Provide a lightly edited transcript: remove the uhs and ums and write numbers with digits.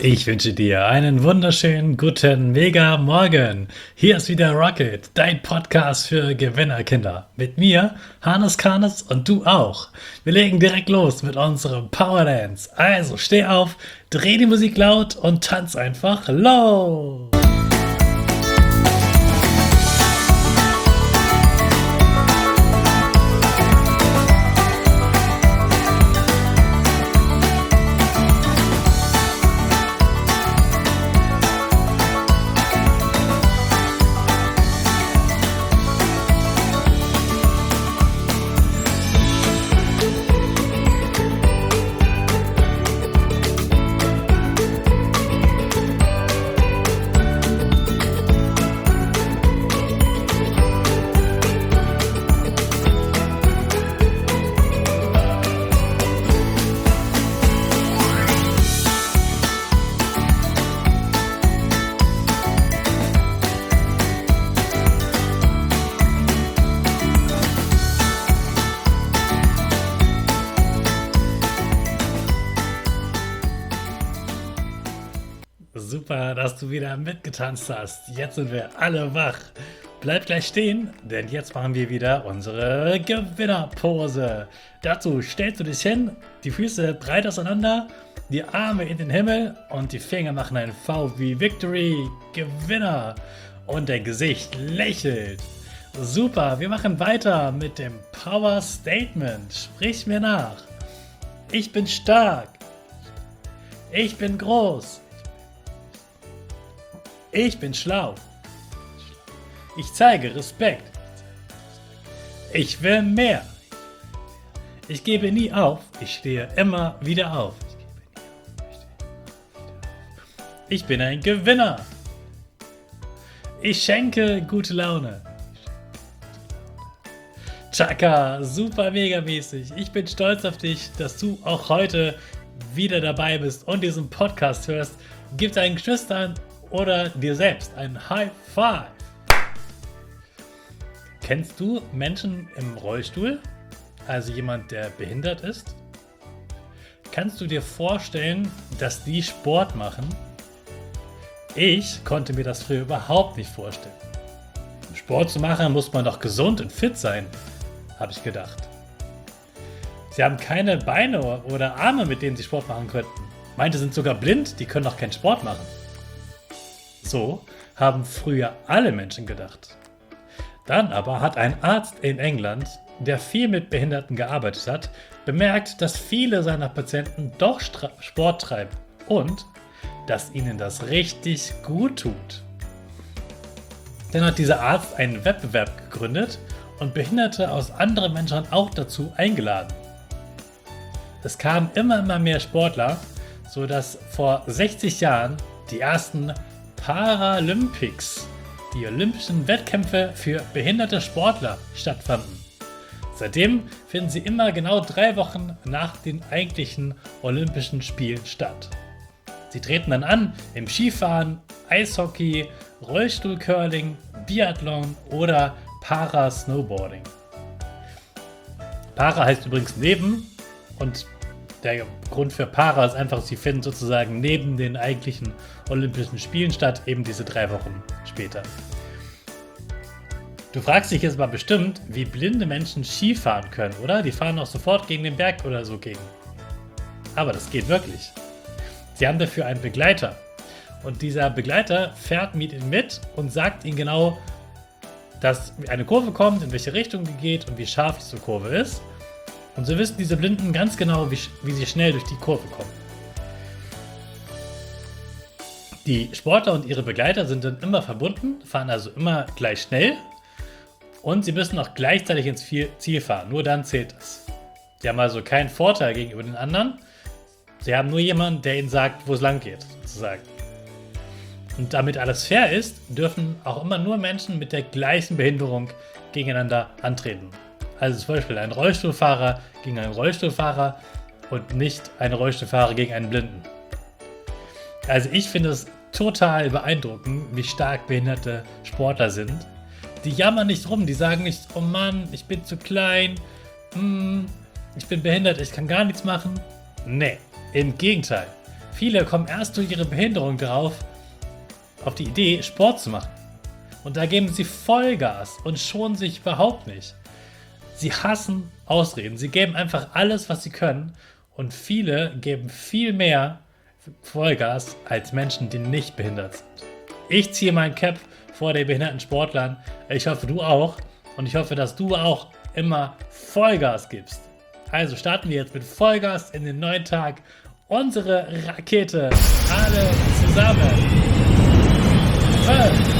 Ich wünsche dir einen wunderschönen guten Mega Morgen. Hier ist wieder Rocket, dein Podcast für Gewinnerkinder. Mit mir, Hannes Karnes und du auch. Wir legen direkt los mit unserem Power Dance. Also steh auf, dreh die Musik laut und tanz einfach los. Super, dass du wieder mitgetanzt hast. Jetzt sind wir alle wach. Bleib gleich stehen, denn jetzt machen wir wieder unsere Gewinnerpose. Dazu stellst du dich hin, die Füße breit auseinander, die Arme in den Himmel und die Finger machen ein V wie Victory, Gewinner. Und dein Gesicht lächelt. Super, wir machen weiter mit dem Power Statement. Sprich mir nach. Ich bin stark. Ich bin groß. Ich bin schlau. Ich zeige Respekt. Ich will mehr. Ich gebe nie auf. Ich stehe immer wieder auf. Ich bin ein Gewinner. Ich schenke gute Laune. Chaka, super mega mäßig. Ich bin stolz auf dich, dass du auch heute wieder dabei bist und diesen Podcast hörst. Gib deinen Geschwistern oder dir selbst ein High Five. Kennst du Menschen im Rollstuhl? Also jemand, der behindert ist? Kannst du dir vorstellen, dass die Sport machen? Ich konnte mir das früher überhaupt nicht vorstellen. Um Sport zu machen, muss man doch gesund und fit sein, habe ich gedacht. Sie haben keine Beine oder Arme, mit denen sie Sport machen könnten. Manche sind sogar blind, die können doch keinen Sport machen. So haben früher alle Menschen gedacht. Dann aber hat ein Arzt in England, der viel mit Behinderten gearbeitet hat, bemerkt, dass viele seiner Patienten doch Sport treiben und dass ihnen das richtig gut tut. Dann hat dieser Arzt einen Wettbewerb gegründet und Behinderte aus anderen Menschen auch dazu eingeladen. Es kamen immer mehr Sportler, sodass vor 60 Jahren die ersten Paralympics, die olympischen Wettkämpfe für behinderte Sportler, stattfanden. Seitdem finden sie immer genau 3 Wochen nach den eigentlichen Olympischen Spielen statt. Sie treten dann an im Skifahren, Eishockey, Rollstuhlcurling, Biathlon oder Parasnowboarding. Para heißt übrigens neben und der Grund für Para ist einfach, sie finden sozusagen neben den eigentlichen Olympischen Spielen statt, eben diese 3 Wochen später. Du fragst dich jetzt mal bestimmt, wie blinde Menschen Ski fahren können, oder? Die fahren auch sofort gegen den Berg oder so gegen. Aber das geht wirklich. Sie haben dafür einen Begleiter. Und dieser Begleiter fährt mit ihnen mit und sagt ihnen genau, dass eine Kurve kommt, in welche Richtung die geht und wie scharf diese Kurve ist. Und so wissen diese Blinden ganz genau, wie sie schnell durch die Kurve kommen. Die Sportler und ihre Begleiter sind dann immer verbunden, fahren also immer gleich schnell und sie müssen auch gleichzeitig ins Ziel fahren. Nur dann zählt es. Sie haben also keinen Vorteil gegenüber den anderen. Sie haben nur jemanden, der ihnen sagt, wo es lang geht, sozusagen. Und damit alles fair ist, dürfen auch immer nur Menschen mit der gleichen Behinderung gegeneinander antreten. Also zum Beispiel ein Rollstuhlfahrer gegen einen Rollstuhlfahrer und nicht ein Rollstuhlfahrer gegen einen Blinden. Also ich finde es total beeindruckend, wie stark behinderte Sportler sind. Die jammern nicht rum, die sagen nicht, oh Mann, ich bin zu klein, ich bin behindert, ich kann gar nichts machen. Nee, im Gegenteil. Viele kommen erst durch ihre Behinderung auf die Idee, Sport zu machen. Und da geben sie Vollgas und schonen sich überhaupt nicht. Sie hassen Ausreden. Sie geben einfach alles, was sie können. Und viele geben viel mehr Vollgas als Menschen, die nicht behindert sind. Ich ziehe mein Cap vor den behinderten Sportlern. Ich hoffe, du auch. Und ich hoffe, dass du auch immer Vollgas gibst. Also starten wir jetzt mit Vollgas in den neuen Tag. Unsere Rakete. Alle zusammen. 5,